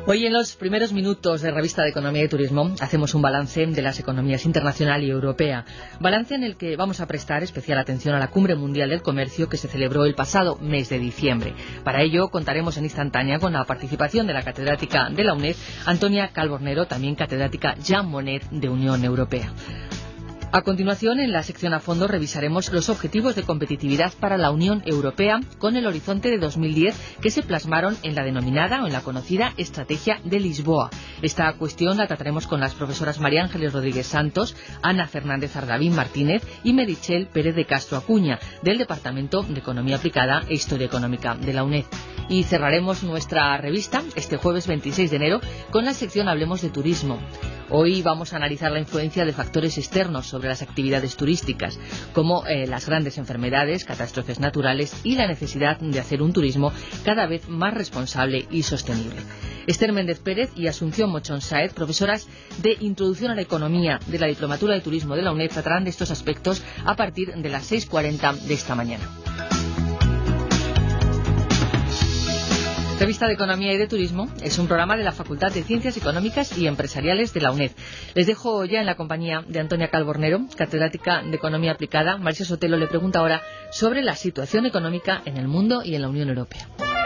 Hoy en los primeros minutos de Revista de Economía y Turismo hacemos un balance de las economías internacional y europea. Balance en el que vamos a prestar especial atención a la Cumbre Mundial del Comercio que se celebró el pasado mes de diciembre. Para ello contaremos en instantánea con la participación de la catedrática de la UNED, Antonia Calvo-Arnero, también catedrática Jean Monnet de Unión Europea. A continuación, en la sección a fondo, revisaremos los objetivos de competitividad para la Unión Europea con el horizonte de 2010 que se plasmaron en la denominada o en la conocida Estrategia de Lisboa. Esta cuestión la trataremos con las profesoras María Ángeles Rodríguez Santos, Ana Fernández Ardavín Martínez y Meritxell Pérez de Castro Acuña, del Departamento de Economía Aplicada e Historia Económica de la UNED. Y cerraremos nuestra revista este jueves 26 de enero con la sección Hablemos de Turismo. Hoy vamos a analizar la influencia de factores externos sobre las actividades turísticas, como las grandes enfermedades, catástrofes naturales y la necesidad de hacer un turismo cada vez más responsable y sostenible. Esther Méndez Pérez y Asunción Mochón Sáez, profesoras de Introducción a la Economía de la Diplomatura de Turismo de la UNED, tratarán de estos aspectos a partir de las 6:40 de esta mañana. Revista de Economía y de Turismo es un programa de la Facultad de Ciencias Económicas y Empresariales de la UNED. Les dejo ya en la compañía de Antonia Calvo-Arnero, catedrática de Economía Aplicada. María Sotelo le pregunta ahora sobre la situación económica en el mundo y en la Unión Europea.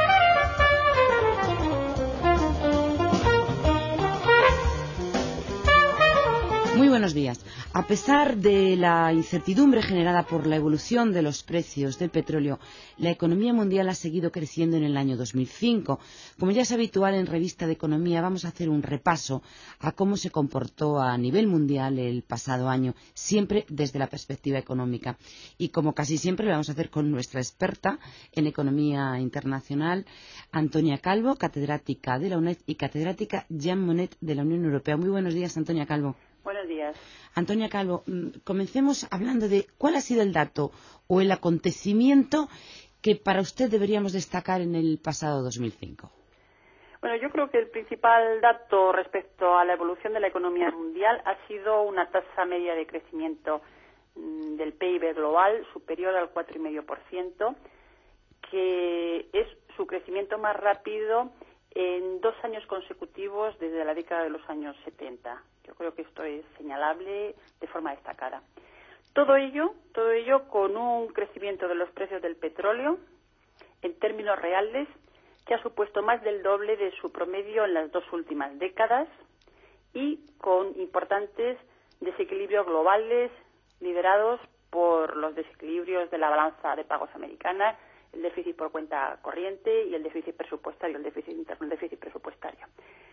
Muy buenos días. A pesar de la incertidumbre generada por la evolución de los precios del petróleo, la economía mundial ha seguido creciendo en el año 2005. Como ya es habitual en Revista de Economía, vamos a hacer un repaso a cómo se comportó a nivel mundial el pasado año, siempre desde la perspectiva económica. Y como casi siempre lo vamos a hacer con nuestra experta en economía internacional, Antonia Calvo, catedrática de la UNED y catedrática Jean Monnet de la Unión Europea. Muy buenos días, Antonia Calvo. Buenos días. Antonia Calvo, comencemos hablando de cuál ha sido el dato o el acontecimiento que para usted deberíamos destacar en el pasado 2005. Bueno, yo creo que el principal dato respecto a la evolución de la economía mundial ha sido una tasa media de crecimiento del PIB global superior al 4,5%, que es su crecimiento más rápido en 2 años consecutivos desde la década de los años 70. Yo creo que esto es señalable de forma destacada. Todo ello con un crecimiento de los precios del petróleo en términos reales que ha supuesto más del doble de su promedio en las 2 últimas décadas y con importantes desequilibrios globales liderados por los desequilibrios de la balanza de pagos americana, el déficit por cuenta corriente y el déficit presupuestario, el déficit interno, el déficit presupuestario.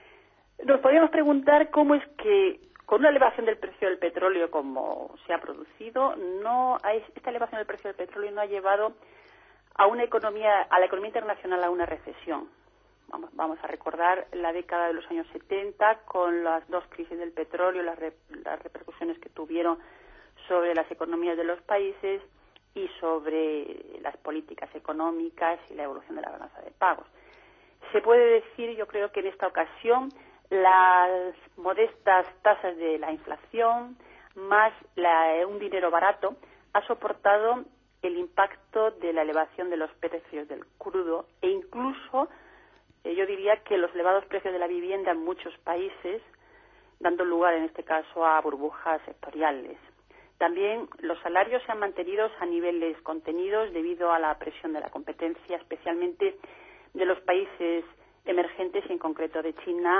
Nos podríamos preguntar cómo es que, con una elevación del precio del petróleo como se ha producido, esta elevación del precio del petróleo no ha llevado a la economía internacional a una recesión. Vamos a recordar la década de los años 70 con las 2 crisis del petróleo, las repercusiones que tuvieron sobre las economías de los países y sobre las políticas económicas y la evolución de la balanza de pagos. Se puede decir, yo creo que en esta ocasión, las modestas tasas de la inflación más un dinero barato ha soportado el impacto de la elevación de los precios del crudo e incluso yo diría que los elevados precios de la vivienda en muchos países, dando lugar en este caso a burbujas sectoriales. También los salarios se han mantenido a niveles contenidos debido a la presión de la competencia, especialmente de los países emergentes y en concreto de China,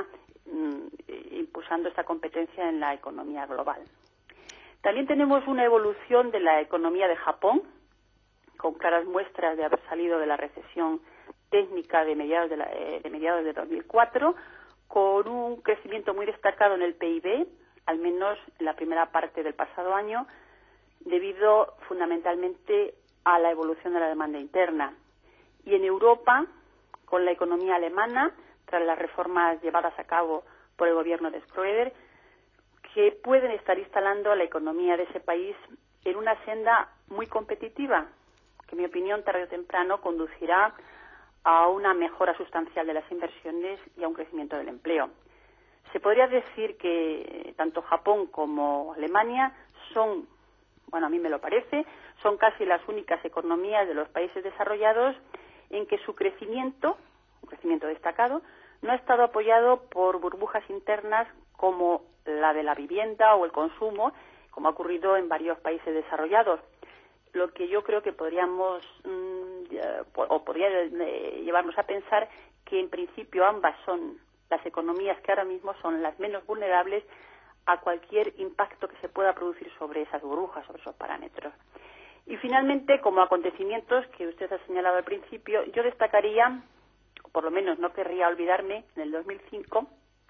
impulsando esta competencia en la economía global. También tenemos una evolución de la economía de Japón, con claras muestras de haber salido de la recesión técnica de mediados de 2004, con un crecimiento muy destacado en el PIB, al menos en la primera parte del pasado año, debido fundamentalmente a la evolución de la demanda interna. Y en Europa, con la economía alemana, tras las reformas llevadas a cabo por el gobierno de Schröder, que pueden estar instalando a la economía de ese país en una senda muy competitiva, que en mi opinión tarde o temprano conducirá a una mejora sustancial de las inversiones y a un crecimiento del empleo. Se podría decir que tanto Japón como Alemania son, a mí me lo parece, son casi las únicas economías de los países desarrollados en que su crecimiento, un crecimiento destacado, no ha estado apoyado por burbujas internas como la de la vivienda o el consumo, como ha ocurrido en varios países desarrollados. Lo que yo creo que podríamos, podría llevarnos a pensar que en principio ambas son las economías que ahora mismo son las menos vulnerables a cualquier impacto que se pueda producir sobre esas burbujas, sobre esos parámetros. Y finalmente, como acontecimientos que usted ha señalado al principio, yo destacaría, o por lo menos no querría olvidarme, en el 2005,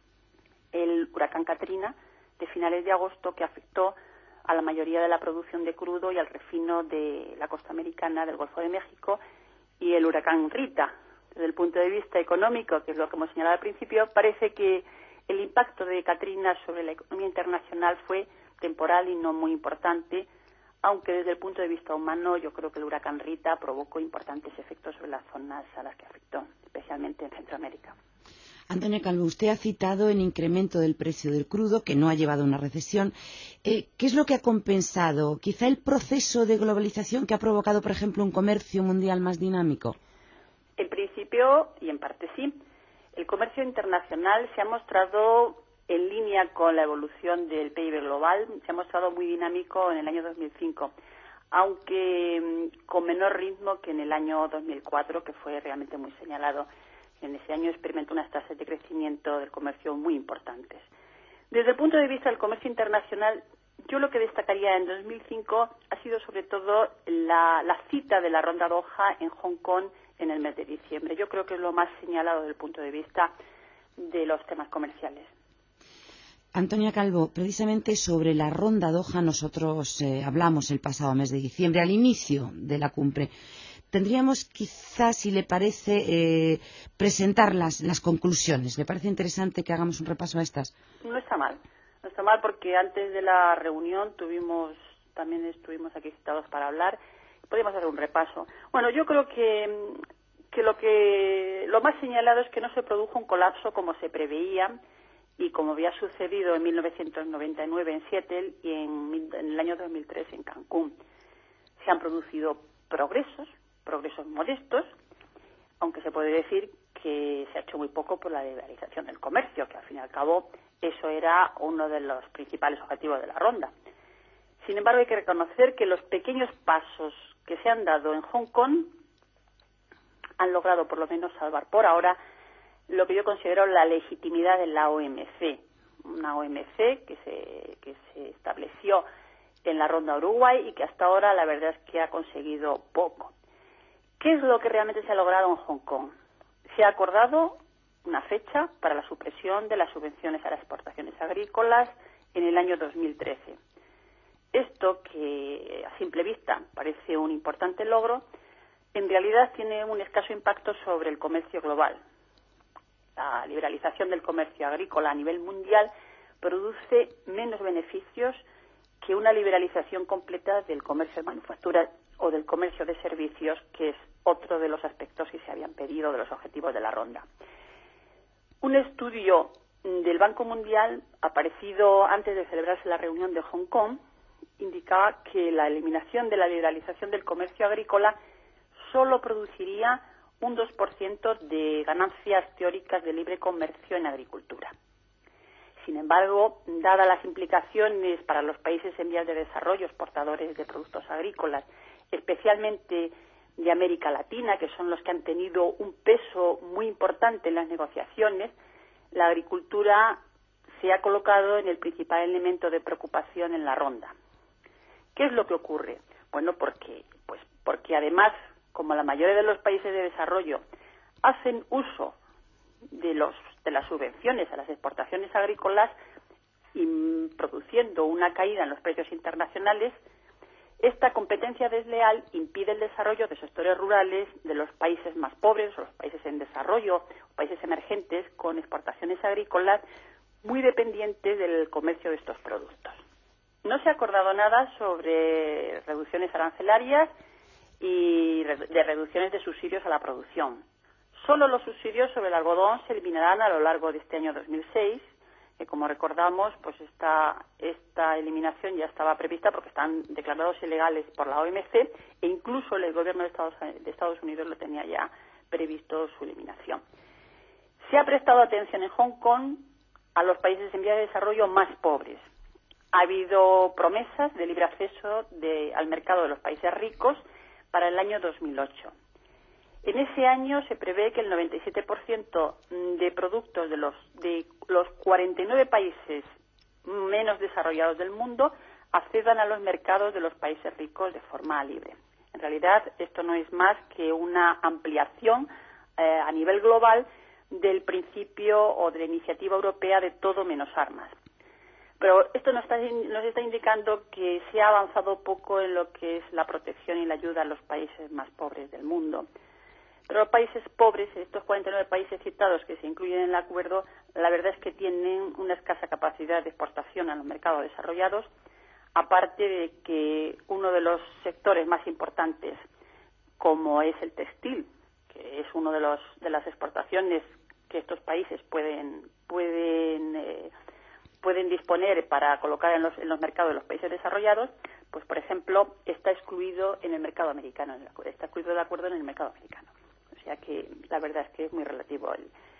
el huracán Katrina de finales de agosto, que afectó a la mayoría de la producción de crudo y al refino de la costa americana del Golfo de México, y el huracán Rita. Desde el punto de vista económico, que es lo que hemos señalado al principio, parece que el impacto de Katrina sobre la economía internacional fue temporal y no muy importante, aunque desde el punto de vista humano yo creo que el huracán Rita provocó importantes efectos sobre las zonas a las que afectó, especialmente en Centroamérica. Antonio Calvo, usted ha citado el incremento del precio del crudo, que no ha llevado a una recesión. ¿Qué es lo que ha compensado? ¿Quizá el proceso de globalización que ha provocado, por ejemplo, un comercio mundial más dinámico? En principio, y en parte sí, el comercio internacional se ha mostrado en línea con la evolución del PIB global, se ha mostrado muy dinámico en el año 2005, aunque con menor ritmo que en el año 2004, que fue realmente muy señalado. En ese año experimentó unas tasas de crecimiento del comercio muy importantes. Desde el punto de vista del comercio internacional, yo lo que destacaría en 2005 ha sido sobre todo la cita de la Ronda Doha en Hong Kong en el mes de diciembre. Yo creo que es lo más señalado desde el punto de vista de los temas comerciales. Antonia Calvo, precisamente sobre la Ronda Doha nosotros hablamos el pasado mes de diciembre, al inicio de la cumbre. Tendríamos quizás, si le parece, presentar las conclusiones. ¿Le parece interesante que hagamos un repaso a estas? No está mal porque antes de la reunión también estuvimos aquí citados para hablar. Podemos hacer un repaso. Bueno, yo creo que lo más señalado es que no se produjo un colapso como se preveía y como había sucedido en 1999 en Seattle y en el año 2003 en Cancún. Se han producido progresos modestos, aunque se puede decir que se ha hecho muy poco por la liberalización del comercio, que al fin y al cabo eso era uno de los principales objetivos de la ronda. Sin embargo, hay que reconocer que los pequeños pasos que se han dado en Hong Kong han logrado por lo menos salvar por ahora lo que yo considero la legitimidad de la OMC, una OMC que se estableció en la ronda Uruguay y que hasta ahora la verdad es que ha conseguido poco. ¿Qué es lo que realmente se ha logrado en Hong Kong? Se ha acordado una fecha para la supresión de las subvenciones a las exportaciones agrícolas en el año 2013. Esto, que a simple vista parece un importante logro, en realidad tiene un escaso impacto sobre el comercio global. La liberalización del comercio agrícola a nivel mundial produce menos beneficios que una liberalización completa del comercio de manufactura o del comercio de servicios, que es otro de los aspectos que se habían pedido de los objetivos de la ronda. Un estudio del Banco Mundial, aparecido antes de celebrarse la reunión de Hong Kong, indicaba que la eliminación de la liberalización del comercio agrícola solo produciría un 2% de ganancias teóricas de libre comercio en agricultura. Sin embargo, dadas las implicaciones para los países en vías de desarrollo exportadores de productos agrícolas, especialmente de América Latina, que son los que han tenido un peso muy importante en las negociaciones, la agricultura se ha colocado en el principal elemento de preocupación en la ronda. ¿Qué es lo que ocurre? Bueno, porque además, como la mayoría de los países de desarrollo hacen uso de las subvenciones a las exportaciones agrícolas y produciendo una caída en los precios internacionales, esta competencia desleal impide el desarrollo de sectores rurales de los países más pobres o los países en desarrollo, o países emergentes con exportaciones agrícolas muy dependientes del comercio de estos productos. No se ha acordado nada sobre reducciones arancelarias y de reducciones de subsidios a la producción. Solo los subsidios sobre el algodón se eliminarán a lo largo de este año 2006, que como recordamos, pues esta eliminación ya estaba prevista porque están declarados ilegales por la OMC e incluso el gobierno de Estados Unidos lo tenía ya previsto su eliminación. Se ha prestado atención en Hong Kong a los países en vías de desarrollo más pobres. Ha habido promesas de libre acceso al mercado de los países ricos para el año 2008. En ese año se prevé que el 97% de productos de los 49 países menos desarrollados del mundo accedan a los mercados de los países ricos de forma libre. En realidad, esto no es más que una ampliación a nivel global del principio o de la iniciativa europea de todo menos armas. Pero esto nos está indicando que se ha avanzado poco en lo que es la protección y la ayuda a los países más pobres del mundo. Pero los países pobres, estos 49 países citados que se incluyen en el acuerdo, la verdad es que tienen una escasa capacidad de exportación a los mercados desarrollados, aparte de que uno de los sectores más importantes, como es el textil, que es uno de las exportaciones que estos países pueden disponer para colocar en los mercados de los países desarrollados, pues por ejemplo está excluido en el mercado americano, está excluido del acuerdo en el mercado americano. O sea que la verdad es que es muy relativo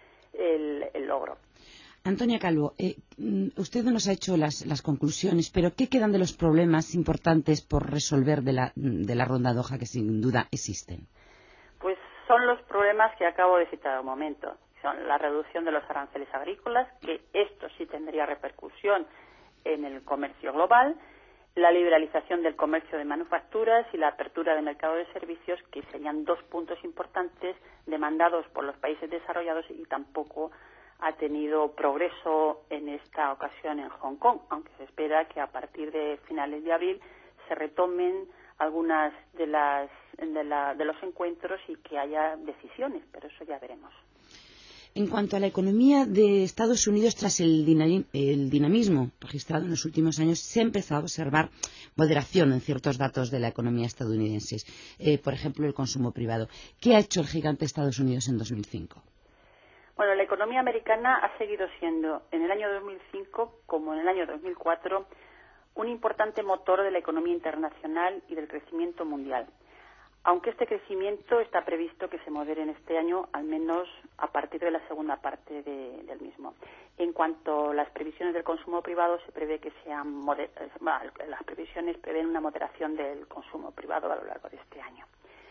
el logro. Antonia Calvo, usted nos ha hecho las conclusiones, pero ¿qué quedan de los problemas importantes por resolver de la ronda Doha que sin duda existen? Pues son los problemas que acabo de citar al momento. Son la reducción de los aranceles agrícolas, que esto sí tendría repercusión en el comercio global, la liberalización del comercio de manufacturas y la apertura del mercado de servicios, que serían dos puntos importantes demandados por los países desarrollados y tampoco ha tenido progreso en esta ocasión en Hong Kong, aunque se espera que a partir de finales de abril se retomen algunas de los encuentros y que haya decisiones, pero eso ya veremos. En cuanto a la economía de Estados Unidos, tras el dinamismo registrado en los últimos años, se ha empezado a observar moderación en ciertos datos de la economía estadounidense. Por ejemplo, el consumo privado. ¿Qué ha hecho el gigante Estados Unidos en 2005? Bueno, la economía americana ha seguido siendo, en el año 2005 como en el año 2004, un importante motor de la economía internacional y del crecimiento mundial. Aunque este crecimiento está previsto que se modere en este año, al menos a partir de la segunda parte del mismo. En cuanto a las previsiones del consumo privado, se prevé que las previsiones prevén una moderación del consumo privado a lo largo de este año.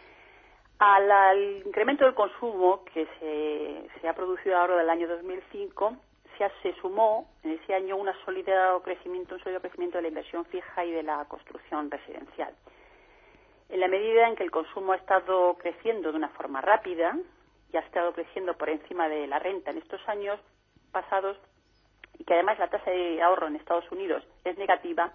Al incremento del consumo que se ha producido ahora del año 2005, se sumó en ese año un sólido crecimiento de la inversión fija y de la construcción residencial. En la medida en que el consumo ha estado creciendo de una forma rápida y ha estado creciendo por encima de la renta en estos años pasados, y que además la tasa de ahorro en Estados Unidos es negativa,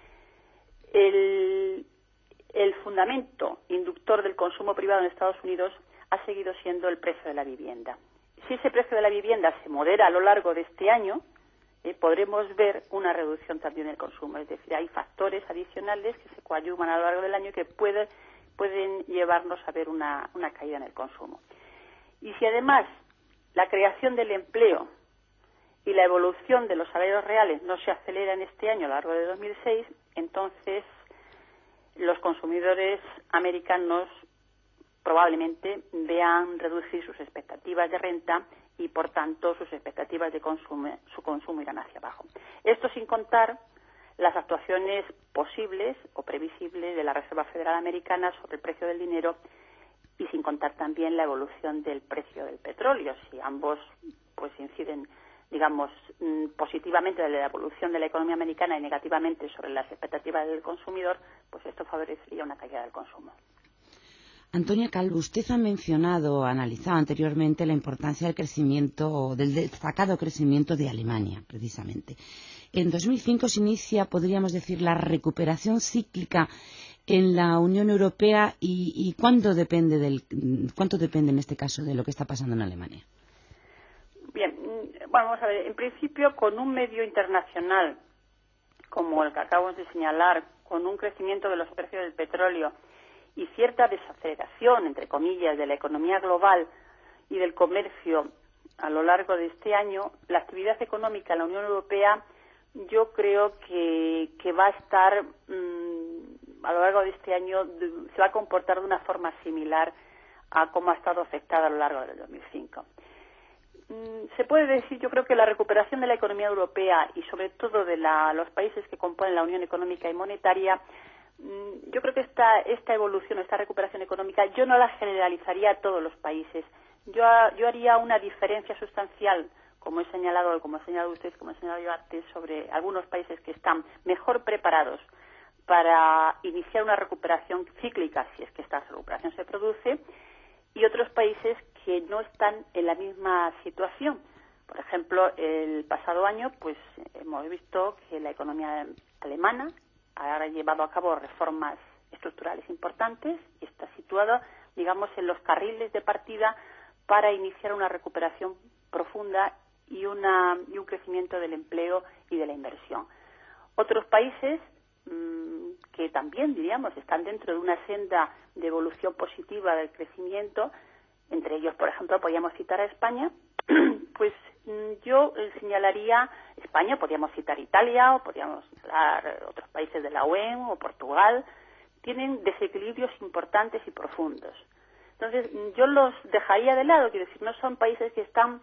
el fundamento inductor del consumo privado en Estados Unidos ha seguido siendo el precio de la vivienda. Si ese precio de la vivienda se modera a lo largo de este año, podremos ver una reducción también del consumo. Es decir, hay factores adicionales que se coadyuvan a lo largo del año que pueden llevarnos a ver una caída en el consumo. Y si además la creación del empleo y la evolución de los salarios reales no se acelera en este año a lo largo de 2006, entonces los consumidores americanos probablemente vean reducir sus expectativas de renta y, por tanto, sus expectativas de consumo, su consumo irán hacia abajo. Esto sin contar las actuaciones posibles o previsibles de la Reserva Federal Americana sobre el precio del dinero y sin contar también la evolución del precio del petróleo. Si ambos pues inciden, digamos, positivamente de la evolución de la economía americana y negativamente sobre las expectativas del consumidor, pues esto favorecería una caída del consumo. Antonia Calvo, usted ha analizado anteriormente la importancia del crecimiento, del destacado crecimiento de Alemania, precisamente. En 2005 se inicia, podríamos decir, la recuperación cíclica en la Unión Europea y ¿cuánto depende en este caso de lo que está pasando en Alemania? Bien, vamos a ver, en principio con un medio internacional como el que acabamos de señalar, con un crecimiento de los precios del petróleo y cierta desaceleración, entre comillas, de la economía global y del comercio a lo largo de este año, la actividad económica en la Unión Europea yo creo que va a estar a lo largo de este año, se va a comportar de una forma similar a cómo ha estado afectada a lo largo del 2005. se puede decir, yo creo que la recuperación de la economía europea y sobre todo de los países que componen la Unión Económica y Monetaria, yo creo que esta evolución, esta recuperación económica, yo no la generalizaría a todos los países. Yo haría una diferencia sustancial, como he señalado ustedes, como he señalado yo antes, sobre algunos países que están mejor preparados para iniciar una recuperación cíclica, si es que esta recuperación se produce, y otros países que no están en la misma situación. Por ejemplo, el pasado año pues hemos visto que la economía alemana ha llevado a cabo reformas estructurales importantes y está situada, digamos, en los carriles de partida para iniciar una recuperación profunda y un crecimiento del empleo y de la inversión. Otros países que también, diríamos, están dentro de una senda de evolución positiva del crecimiento, entre ellos, por ejemplo, podríamos citar a España, pues yo señalaría España, podríamos citar Italia, o podríamos citar otros países de la UE o Portugal, tienen desequilibrios importantes y profundos. Entonces, yo los dejaría de lado, quiero decir, no son países que están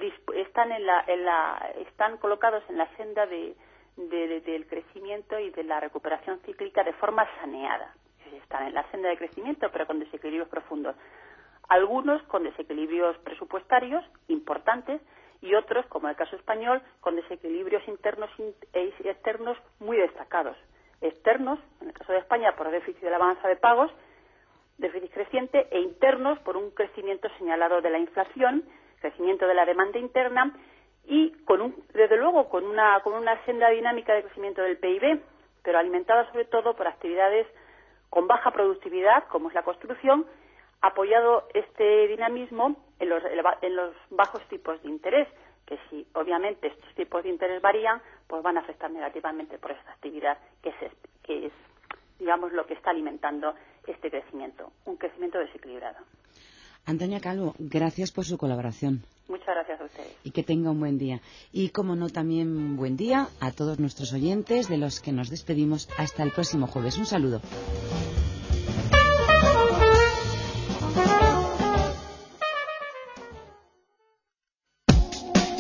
colocados en la senda del crecimiento y de la recuperación cíclica de forma saneada. Están en la senda de crecimiento, pero con desequilibrios profundos. Algunos con desequilibrios presupuestarios importantes y otros, como el caso español, con desequilibrios internos e externos muy destacados. Externos, en el caso de España, por el déficit de la balanza de pagos, déficit creciente, e internos por un crecimiento señalado de la inflación, crecimiento de la demanda interna y desde luego con una senda dinámica de crecimiento del PIB, pero alimentada sobre todo por actividades con baja productividad, como es la construcción, apoyado este dinamismo en los bajos tipos de interés, que si obviamente estos tipos de interés varían, pues van a afectar negativamente por esta actividad que es digamos lo que está alimentando este crecimiento, un crecimiento desequilibrado. Antonia Calvo, gracias por su colaboración. Muchas gracias a ustedes. Y que tenga un buen día. Y, como no, también un buen día a todos nuestros oyentes, de los que nos despedimos hasta el próximo jueves. Un saludo.